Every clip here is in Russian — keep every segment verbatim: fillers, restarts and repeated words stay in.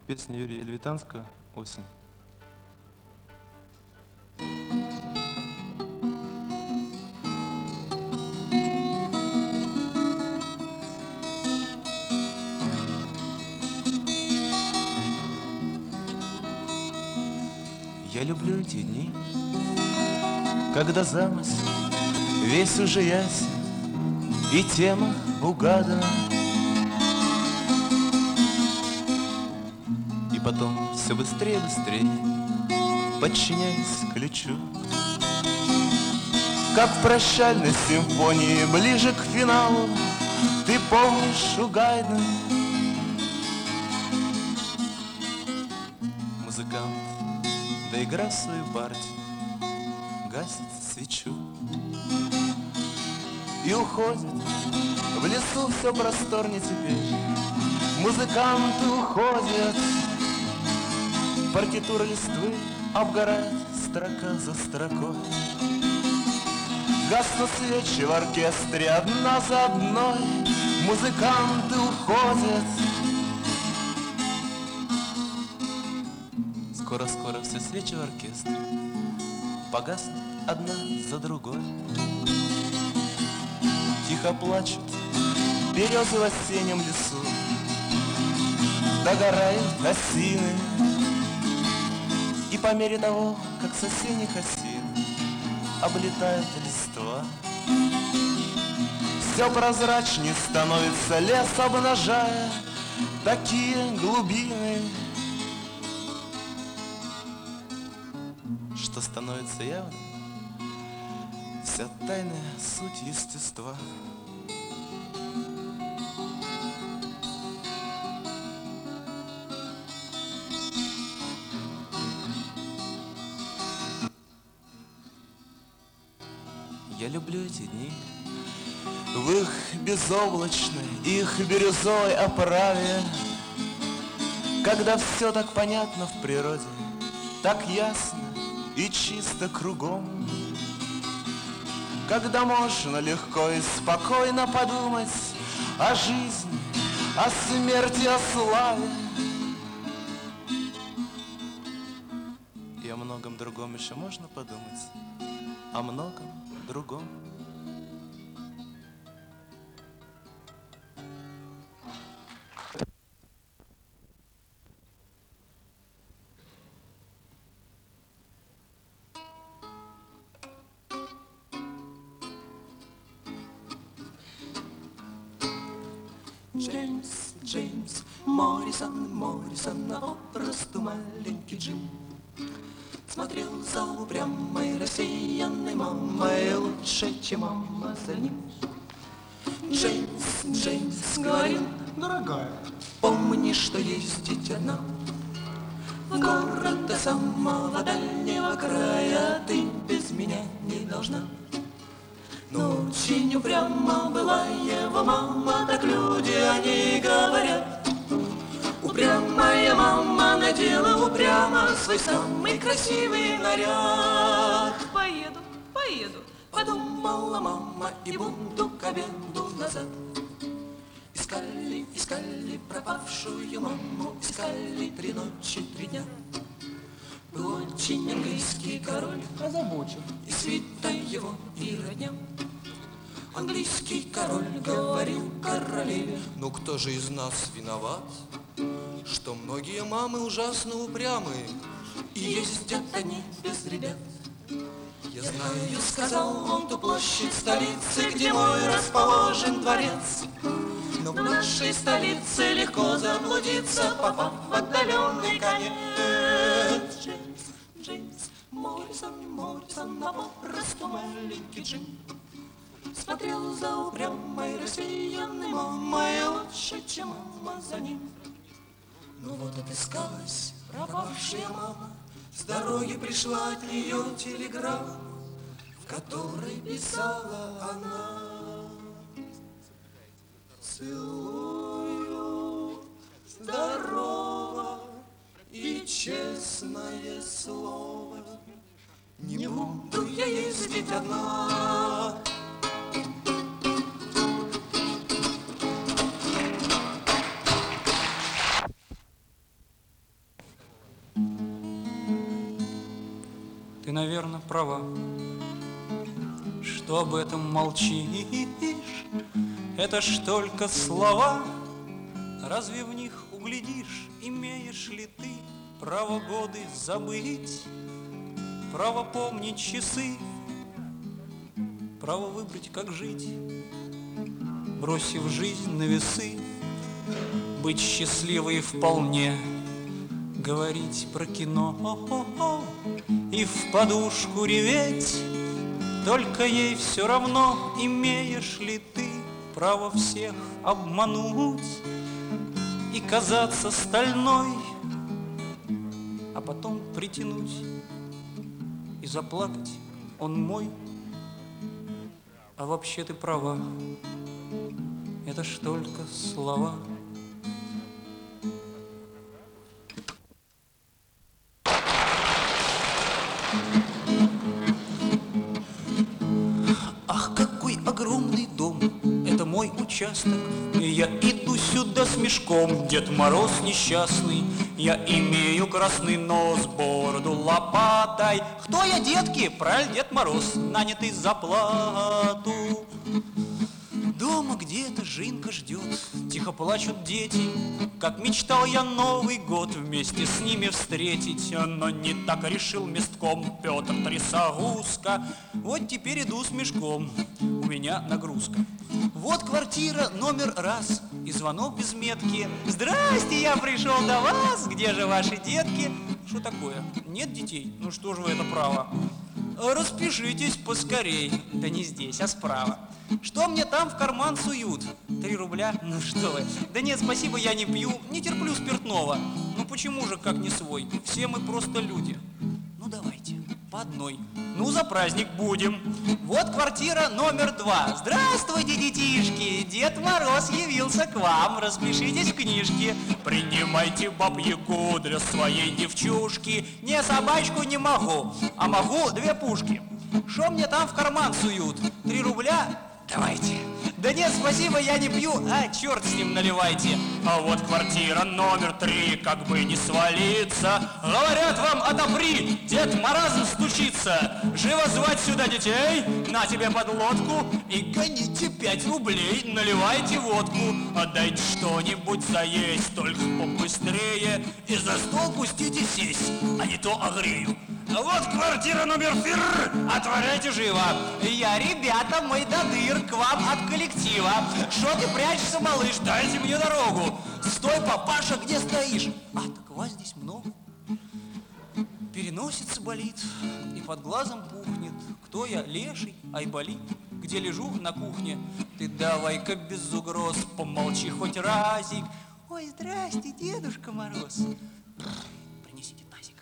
Песня Юрия Эльвитанского «Осень». Я люблю эти дни, когда замысел весь уже ясен и тема угадана. И потом все быстрее, быстрее, подчиняясь ключу, как в прощальной симфонии, ближе к финалу, ты помнишь у Гайдна. Музыкант, доиграв свою партию, гасит свечу и уходит. В лесу все просторнее теперь, музыканты уходят. Партитура листвы обгорает строка за строкой. Гаснут свечи в оркестре одна за одной, музыканты уходят. Скоро-скоро все свечи в оркестре погаснут одна за другой. Тихо плачут березы в осеннем лесу, догорают осины. И по мере того, как с осенних осин облетает листва, все прозрачнее становится лес, обнажая такие глубины, что становится явно вся тайная суть естества. Я люблю эти дни в их безоблачной, их бирюзой оправе, когда все так понятно в природе, так ясно и чисто кругом, когда можно легко и спокойно подумать о жизни, о смерти, о славе и о многом другом еще можно подумать, о многом другом. Джеймс, Джеймс, Моррисон, Моррисон, а попросту маленький Джим смотрел за упрямой россиянной мамой лучше, чем мама за ним. Джеймс, Джеймс говорил: дорогая, помни, что ездить одна в город до самого дальнего края ты без меня не должна. Но очень упряма была его мама, так люди они говорят. Упрямая мама надела упрямо свой самый красивый наряд. Поеду, поеду, подумала мама, и буду к обеду назад. Искали, искали пропавшую маму, искали три ночи, три дня. Был очень английский король, озабочен, и свита его, и родня. Английский король говорил королеве: ну кто же из нас виноват, что многие мамы ужасно упрямые, и ездят они без ребят. Я знаю, сказал он, ту площадь столицы, где мой расположен дворец, но в нашей столице легко заблудиться, попав в отдаленный конец. Джеймс, Джеймс, Моррисон, Моррисон, а попросту маленький Джим смотрел за упрямой россиянной мамой лучше, чем мама за ним. Ну вот отыскалась пропавшая мама, с дороги пришла от нее телеграмма, в которой писала она: целую, здорово и честное слово, не буду я ездить одна. Ты, наверное, права, что об этом молчишь. Это ж только слова, разве в них углядишь? Имеешь ли ты право годы забыть, право помнить часы, право выбрать, как жить, бросив жизнь на весы, быть счастливой вполне, говорить про кино и в подушку реветь. Только ей все равно, имеешь ли ты право всех обмануть и казаться стальной, а потом притянуть и заплакать: он мой. А вообще ты права, это ж только слова. Ах, какой огромный дом, это мой участок, и я иду сюда с мешком, Дед Мороз несчастный. Я имею красный нос, бороду лопатой. Кто я, детки? Правильно, Дед Мороз, нанятый за плату. Дома где-то Жинка ждет, тихо плачут дети. Как мечтал я Новый год вместе с ними встретить, но не так решил местком Петр Трясогузка. Вот теперь иду с мешком, у меня нагрузка. Вот квартира номер раз, и звонок без метки. Здрасте, я пришел до вас, где же ваши детки? Что такое? Нет детей? Ну что же вы это право? Распишитесь поскорей. Да не здесь, а справа. Что мне там в карман суют? Три рубля? Ну что вы? Да нет, спасибо, я не пью, не терплю спиртного. Ну почему же как не свой? Все мы просто люди. Ну давайте, по одной. Ну за праздник будем. Вот квартира номер два. Здравствуйте, детишки. Дед Мороз явился к вам. Распишитесь в книжке. Принимайте баб-ягу для своей девчушки. Не, собачку не могу, а могу две пушки. Шо мне там в карман суют? Три рубля? Давайте. Да нет, спасибо, я не пью. А, черт с ним, наливайте. А вот квартира номер три, как бы не свалиться. Говорят вам, отопри, Дед Мороз стучится. Живо звать сюда детей, на тебе подлодку. И гоните пять рублей, наливайте водку. Отдайте что-нибудь заесть, только побыстрее. И за стол пустите сесть, а не то огрею. Вот квартира номер фир, отворяйте живо. Я, ребята, мой додыр, к вам от коллектива. Шо ты прячешься, малыш, дайте мне дорогу. Стой, папаша, где стоишь? А, так вас здесь много. Переносица болит и под глазом пухнет. Кто я, леший, айболит? Где лежу? На кухне. Ты давай-ка без угроз помолчи хоть разик. Ой, здрасте, Дедушка Мороз. Принесите тазик.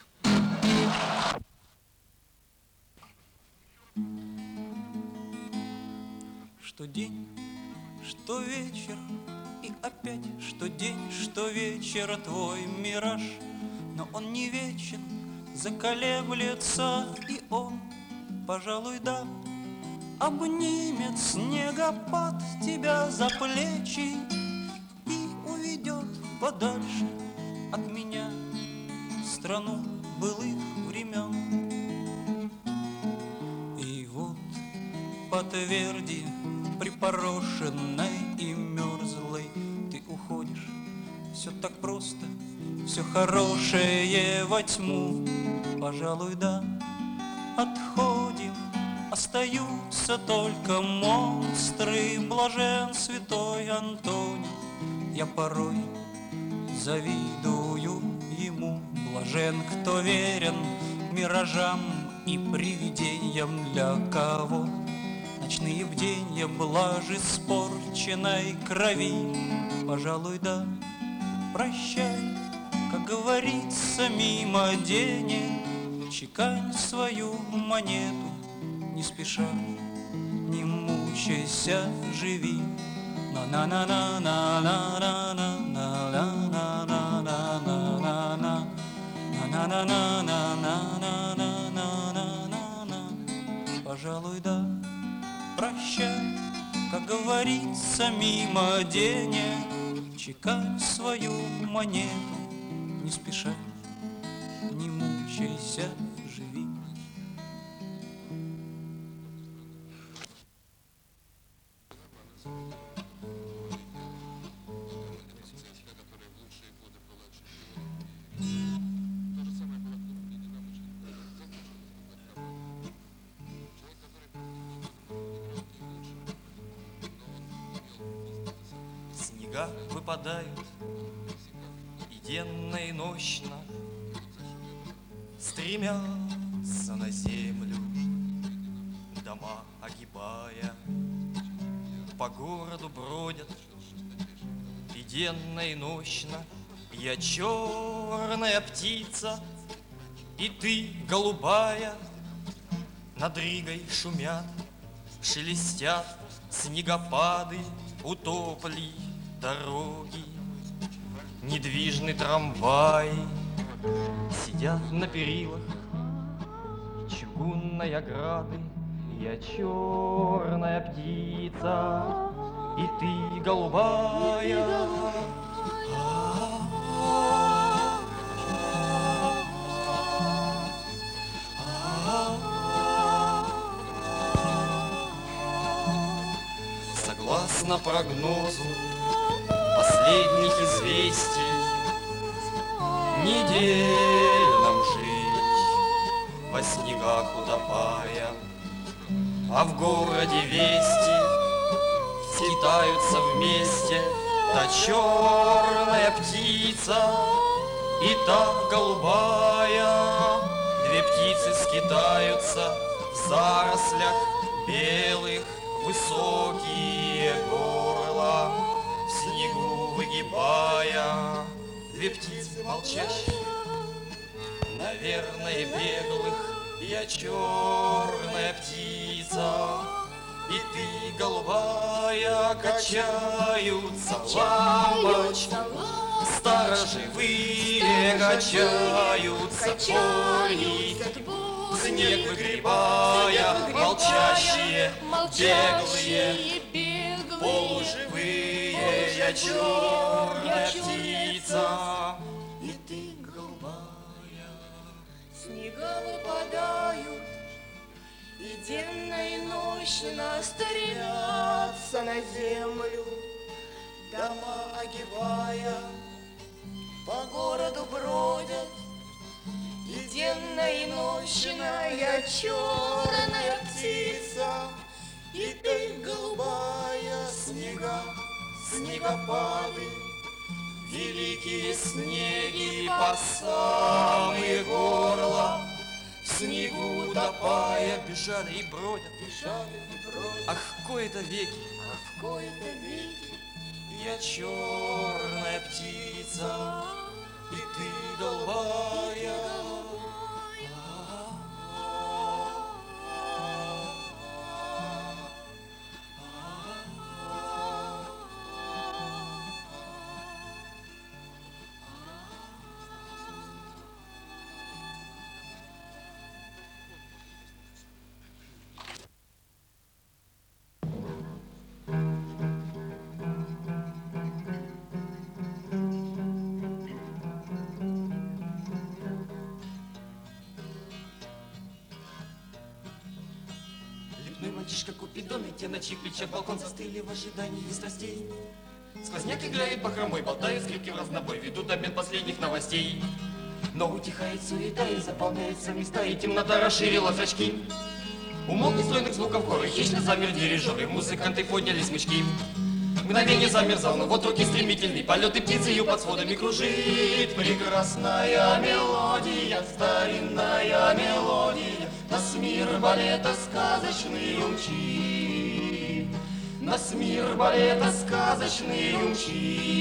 Что день, что вечер, и опять что день, что вечер, твой мираж. Но он не вечен, заколеблется, и он, пожалуй, да, обнимет снегопад тебя за плечи и уведет подальше от меня в страну былых времен. И вот по тверди припорошенной и мерзлой ты уходишь. Все так просто, все хорошее во тьму. Пожалуй, да, отходим. Остаются только монстры. Блажен святой Антоний. Я порой завидую ему. Блажен, кто верен миражам и привидениям, для кого ночные бденья блажи испорченной крови. Пожалуй, да, прощай, как говорится, мимо денег. Чекань свою монету, не спеша, не мучайся, живи. Пожалуй, да, прощай, как говорится, мимо денег. Чекань свою монету, не спеша, не мучайся, живи. Снега выпадают и денно, и нощно стремятся на землю, дома огибая. По городу бродят и денно, и нощно. Я черная птица, и ты голубая. Над Ригой шумят, шелестят снегопады, утопли дороги. Недвижный трамвай сидят на перилах чугунной ограды. Я черная птица, и ты голубая. Согласно прогнозу последних известий, неделю нам жить, во снегах утопая. А в городе вести слетаются вместе та черная птица и та голубая. Две птицы скитаются в зарослях белых, высокие горла в снегу выгибая. Две птицы молчащие, наверное, беглых. Я черная птица, и ты голубая. Качаются лампочки сторожевые, качаются пони, снег выгребая. Молчащие, беглые, полуживые. Я черная птица, и ты голубая. Снега выпадают, и денно, и нощно стремятся на землю, дома огибая. По городу бродят, и денно, и нощно. Я черная птица, и ты голубая. Снега, снегопады, великие снеги по самые горла, в снегу утопая. Бежали и бродят, бежали и бродят, ах, в кои-то веки, а в кои-то веки. Я черная птица, и ты голубая. Мальчишка Купидон, и те на чьих плечах балкон застыли в ожидании страстей. Сквозняк играет бахромой, болтают скрипки в разнобой, ведут обмен последних новостей. Но утихает суета и заполняются места, и темнота расширила зрачки. Умолкли стройных звуков хоры, хищно замер дирижеры, музыканты подняли смычки. Мгновение замерзал, но вот руки стремительный, полеты птицы ее под сводами кружит. Прекрасная мелодия, старинная мелодия, нас мир балета сказочный умчит, нас мир балета сказочный умчит.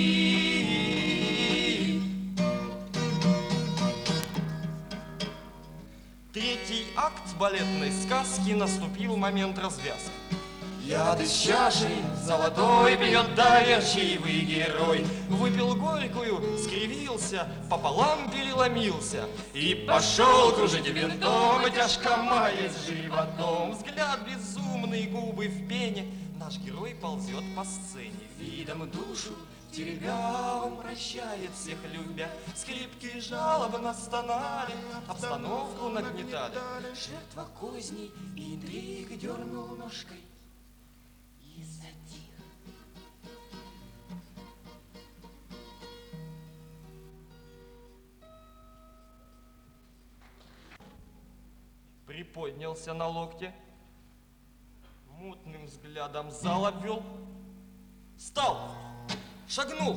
Третий акт балетной сказки наступил момент развязки. Яд из чаши золотой пьет доверчивый герой. Выпил горькую, скривился, пополам переломился и пошел кружить винтом, тяжко маясь животом. Взгляд безумный, губы в пене, наш герой ползет по сцене. Видом душу теребя, он прощает всех любя. Скрипки жалобно стонали, обстановку нагнетали. Жертва козней и интриг дернул ножкой и затих. Приподнялся на локте, мутным взглядом зал обвел, встал, шагнул,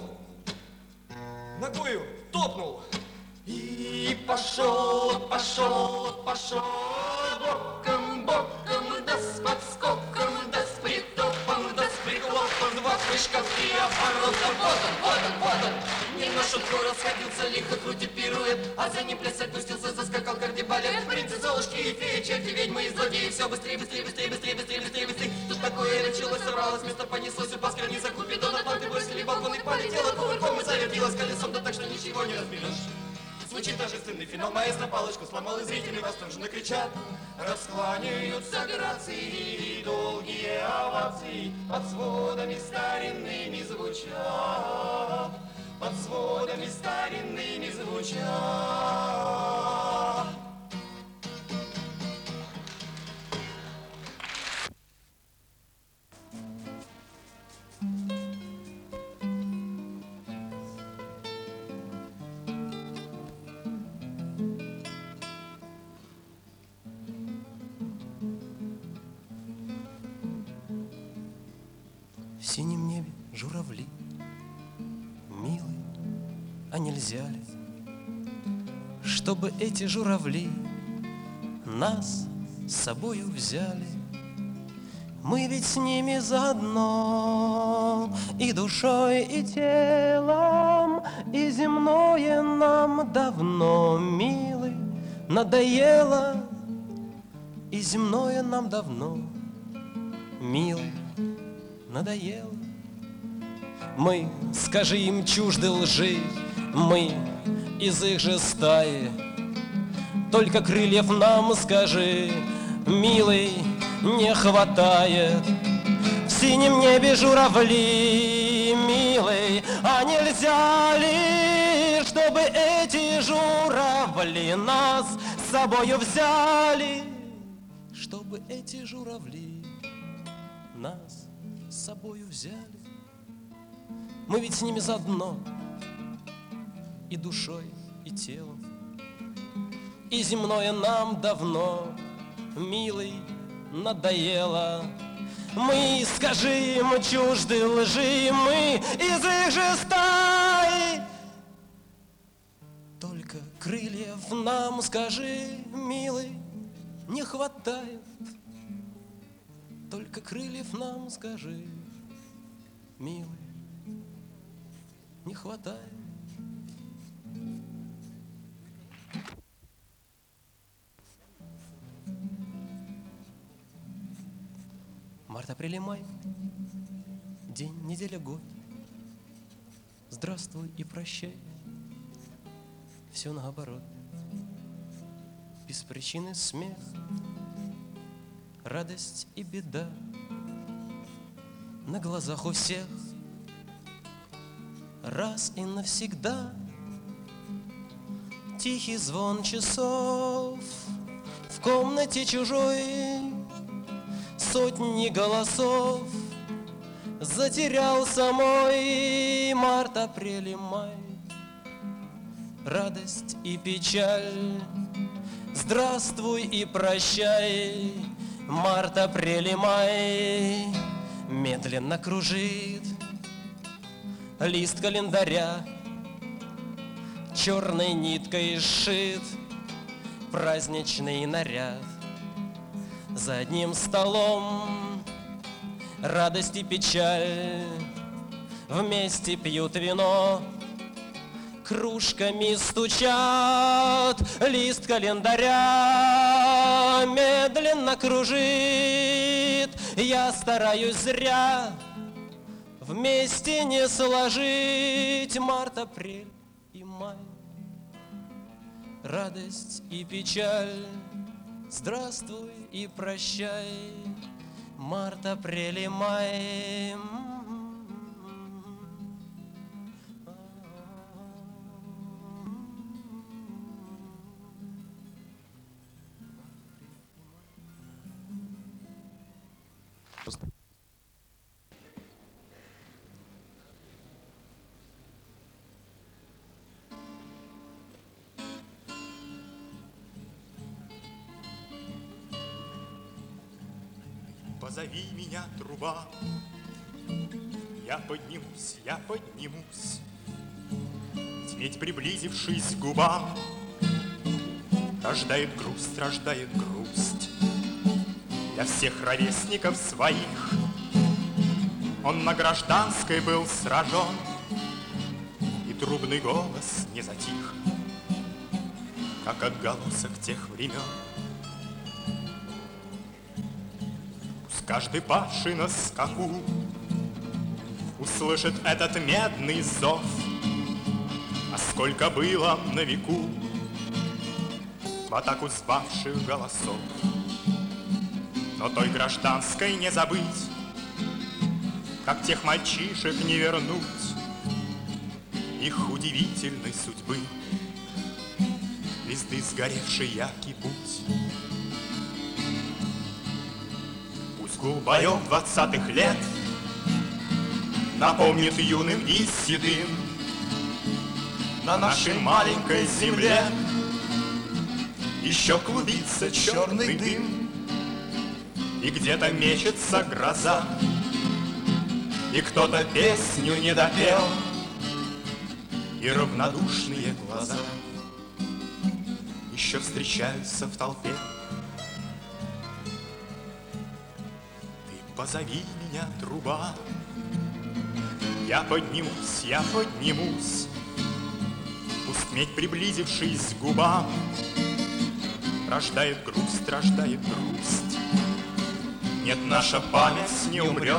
ногою топнул. И пошел, пошел, пошел боком, боком, да с подскоком, да с притопом, да с приглопом, два прыжка, три оборота. Вот он, вот он, вот он, не на шутку расходился, лихо крутит пирует, а за ним плясать пустился, заскакал кардебалет. Принцы, золушки и феи, черти, ведьмы и злодеи, все быстрее, быстрее, быстрее, быстрее, быстрее, быстрее, быстрее. Тут такое началось, собралось, место понеслось, упал с границы Купидона, планты бросили балкон и полетела кувырком и завертелась колесом, да так, что ничего не разберешь. Звучит торжественный финал, маэстро палочку сломал, и зрители восторженно кричат. Раскланяются грации и долгие овации под сводами старинными звучат, под сводами старинными звучат. В синем небе журавли, милый, а нельзя ли, чтобы эти журавли нас с собою взяли? Мы ведь с ними заодно, и душой, и телом, и земное нам давно, милый, надоело, и земное нам давно, милый, надоело. Мы, скажи им, чужды лжи, мы из их же стаи. Только крыльев нам, скажи, милый, не хватает. В синем небе журавли, милый, а нельзя ли, чтобы эти журавли нас с собою взяли? Чтобы эти журавли нас с собою взяли. Мы ведь с ними заодно, и душой, и телом, и земное нам давно, милый, надоело. Мы, скажи им, чужды лжи, мы из их же стаи. Только крыльев нам, скажи, милый, не хватает. Только крыльев нам, скажи, милый, не хватает. Март, апрель и май, день, неделя, год. Здравствуй и прощай, все наоборот. Без причины смех, радость и беда на глазах у всех. Раз и навсегда тихий звон часов в комнате чужой, сотни голосов. Затерялся мой март, апрель и май, радость и печаль. Здравствуй и прощай, март, апрель и май. Медленно кружит лист календаря, черной ниткой сшит праздничный наряд. За одним столом радость и печаль вместе пьют вино, кружками стучат, лист календаря медленно кружит. Я стараюсь зря вместе не сложить март, апрель и май, радость и печаль. Здравствуй и прощай, март, апрель и май. Позови меня, труба, Я поднимусь, я поднимусь, медь, приблизившись к губам, рождает грусть, рождает грусть для всех ровесников своих. Он на гражданской был сражен, и трубный голос не затих, как отголосок тех времен. Пусть каждый павший на скаку услышит этот медный зов, а сколько было на веку в атаку звавших голосов. Но той гражданской не забыть, как тех мальчишек не вернуть их удивительной судьбы. Листы сгоревший яркий путь. Пусть гул боев двадцатых лет напомнит юным и седым на нашей маленькой земле еще клубится черный дым, и где-то мечется гроза, и кто-то песню не допел, и равнодушные глаза еще встречаются в толпе. Ты позови меня, труба, я поднимусь, я поднимусь. Пусть медь, приблизившись к губам, рождает грусть, рождает грусть. Нет, наша память не умрет,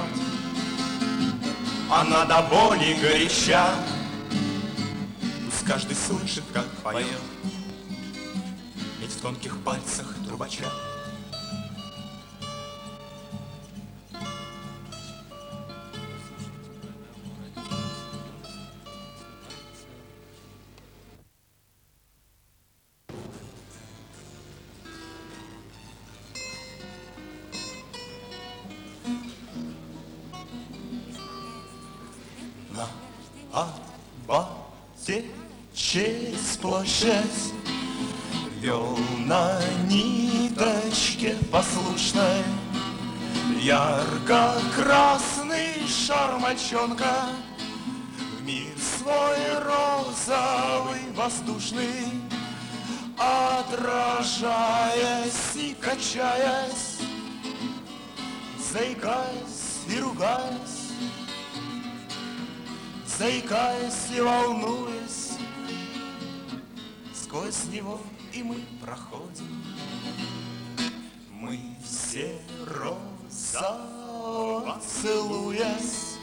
она до боли горяча. Пусть каждый слышит, как поет, ведь в тонких пальцах трубача. На Арбате через площадь вел на ниточке послушной ярко-красный шар мальчонка в мир свой розовый воздушный, отражаясь и качаясь, заикаясь и ругаясь, заикаясь и волнуясь, сквозь него и мы проходим. Мы все розово целуясь,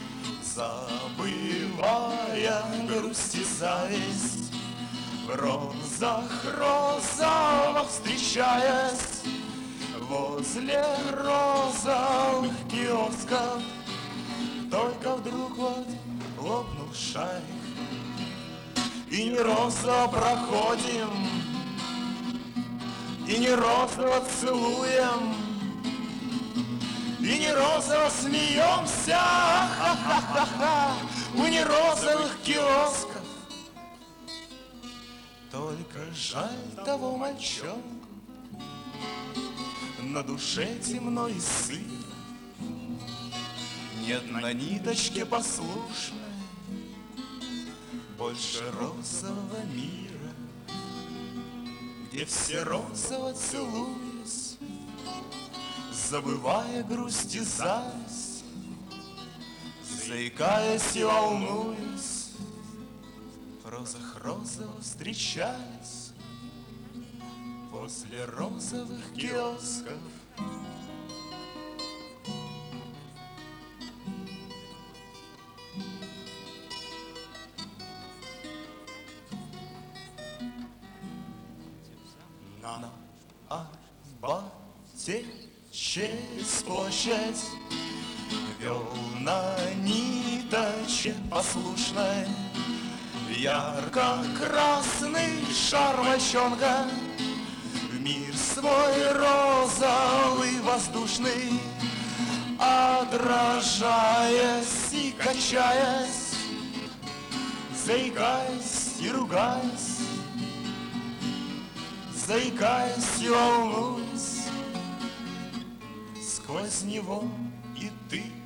забывая грусть и зависть, в розах розово встречаясь, возле розовых киосков. Только вдруг вот лопнул шарик, и не розово проходим, и не розово целуем, и не розово смеемся, ха-ха-ха-ха, у не розовых киосков. Только жаль того мальчонку, на душе темно и сыро, нет на ниточке послушной больше розового мира, где все розово целуясь, забывая грусть и зависть, заикаясь и волнуясь, в розах розово встречаясь, возле розовых киосков. На Арбате через площадь вел на ниточке послушной ярко-красный шар мальчонка в мир свой розовый воздушный, отражаясь и качаясь, заикаясь и ругаясь, заикаясь и волнуясь, сквозь него и ты